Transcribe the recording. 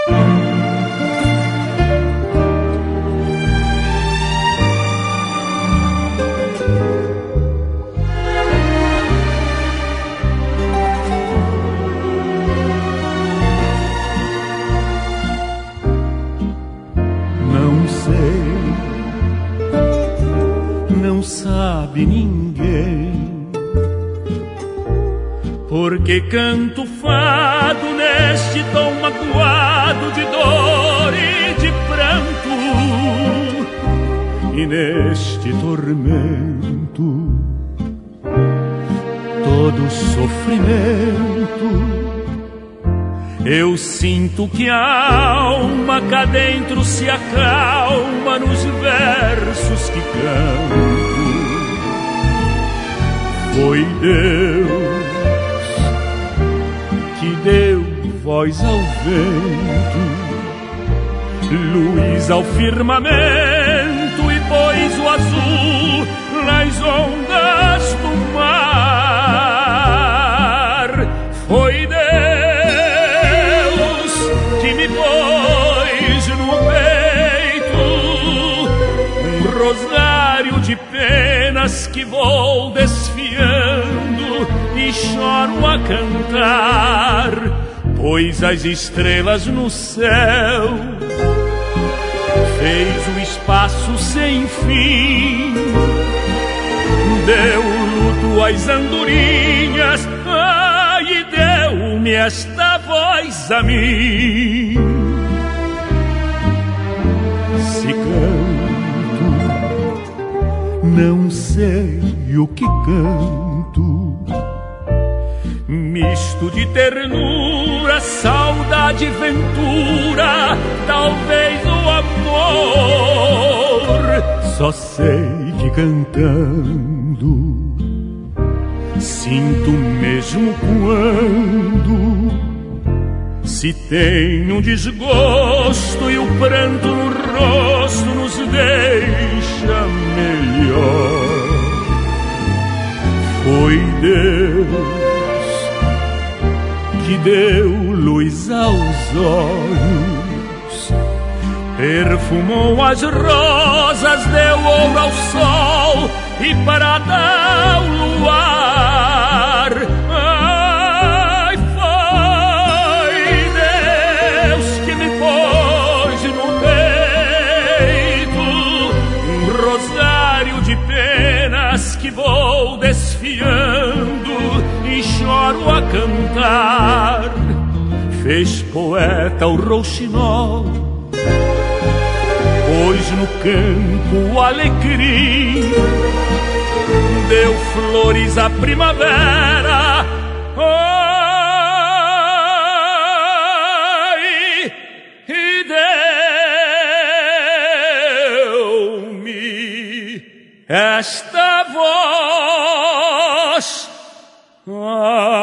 Não sabe ninguém porque canto fado neste tom magoado de dor e de pranto, e neste tormento todo sofrimento. Eu sinto que a alma cá dentro se acalma nos versos que canto. Foi Deus que deu voz ao vento, luz ao firmamento e pôs o azul nas ondas do mar. Foi Deus que me pôs no peito um rosário de penas que vou desfiando e choro a cantar, pois as estrelas no céu fez o espaço sem fim, deu luto às andorinhas, e deu-me esta voz a mim. Se canto, não sei o que canto, misto de ternura, saudade e ventura, talvez o amor. Só sei que cantando sinto mesmo quando se tem um desgosto e o pranto no rosto nos deixa melhor. Foi Deus que deu luz aos olhos, perfumou as rosas, deu ouro ao sol e prata ao luar. Ai, foi Deus que me pôs no peito um rosário de penas que vou desfiando e choro a cantar. Fez poeta o rouxinol, pôs no campo alegria, deu flores à primavera. Ai, e deu-me esta voz